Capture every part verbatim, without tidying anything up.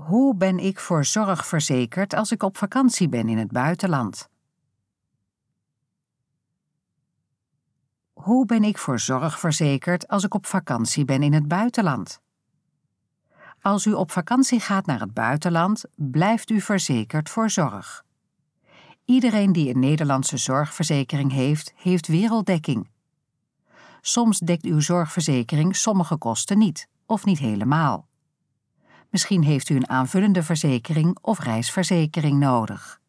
Hoe ben ik voor zorg verzekerd als ik op vakantie ben in het buitenland? Hoe ben ik voor zorg verzekerd als ik op vakantie ben in het buitenland? Als u op vakantie gaat naar het buitenland, blijft u verzekerd voor zorg. Iedereen die een Nederlandse zorgverzekering heeft, heeft werelddekking. Soms dekt uw zorgverzekering sommige kosten niet, of niet helemaal. Misschien heeft u een aanvullende verzekering of reisverzekering nodig.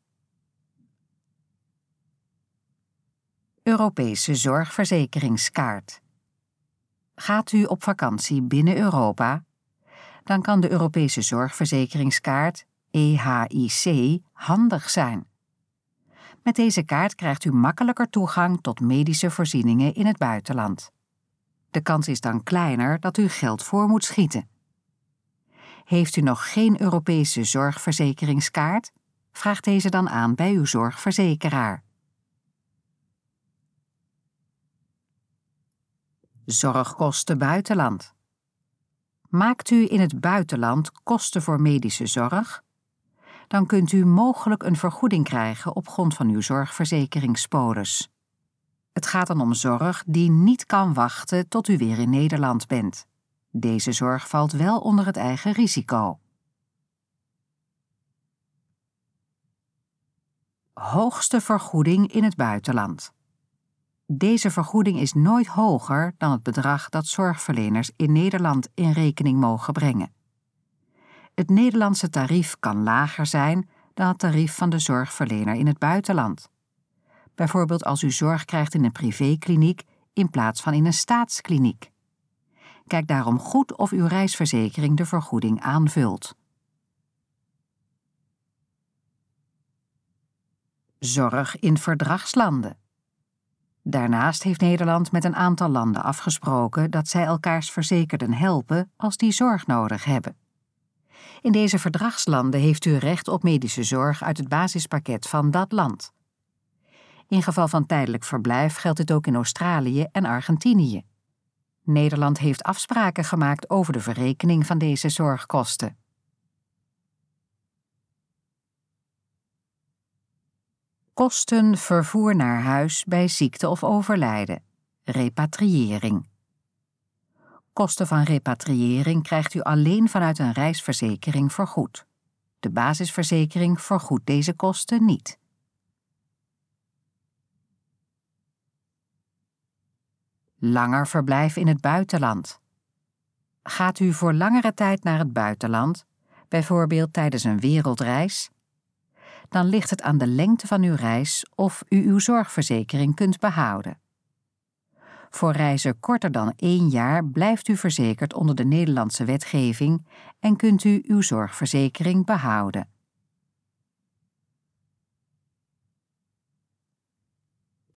Europese zorgverzekeringskaart. Gaat u op vakantie binnen Europa? Dan kan de Europese zorgverzekeringskaart, E H I C, handig zijn. Met deze kaart krijgt u makkelijker toegang tot medische voorzieningen in het buitenland. De kans is dan kleiner dat u geld voor moet schieten. Heeft u nog geen Europese zorgverzekeringskaart? Vraag deze dan aan bij uw zorgverzekeraar. Zorgkosten buitenland. Maakt u in het buitenland kosten voor medische zorg? Dan kunt u mogelijk een vergoeding krijgen op grond van uw zorgverzekeringspolis. Het gaat dan om zorg die niet kan wachten tot u weer in Nederland bent. Deze zorg valt wel onder het eigen risico. Hoogste vergoeding in het buitenland. Deze vergoeding is nooit hoger dan het bedrag dat zorgverleners in Nederland in rekening mogen brengen. Het Nederlandse tarief kan lager zijn dan het tarief van de zorgverlener in het buitenland. Bijvoorbeeld als u zorg krijgt in een privékliniek in plaats van in een staatskliniek. Kijk daarom goed of uw reisverzekering de vergoeding aanvult. Zorg in verdragslanden. Daarnaast heeft Nederland met een aantal landen afgesproken dat zij elkaars verzekerden helpen als die zorg nodig hebben. In deze verdragslanden heeft u recht op medische zorg uit het basispakket van dat land. In geval van tijdelijk verblijf geldt dit ook in Australië en Argentinië. Nederland heeft afspraken gemaakt over de verrekening van deze zorgkosten. Kosten vervoer naar huis bij ziekte of overlijden. Repatriëring. Kosten van repatriëring krijgt u alleen vanuit een reisverzekering vergoed. De basisverzekering vergoedt deze kosten niet. Langer verblijf in het buitenland. Gaat u voor langere tijd naar het buitenland, bijvoorbeeld tijdens een wereldreis? Dan ligt het aan de lengte van uw reis of u uw zorgverzekering kunt behouden. Voor reizen korter dan één jaar blijft u verzekerd onder de Nederlandse wetgeving en kunt u uw zorgverzekering behouden.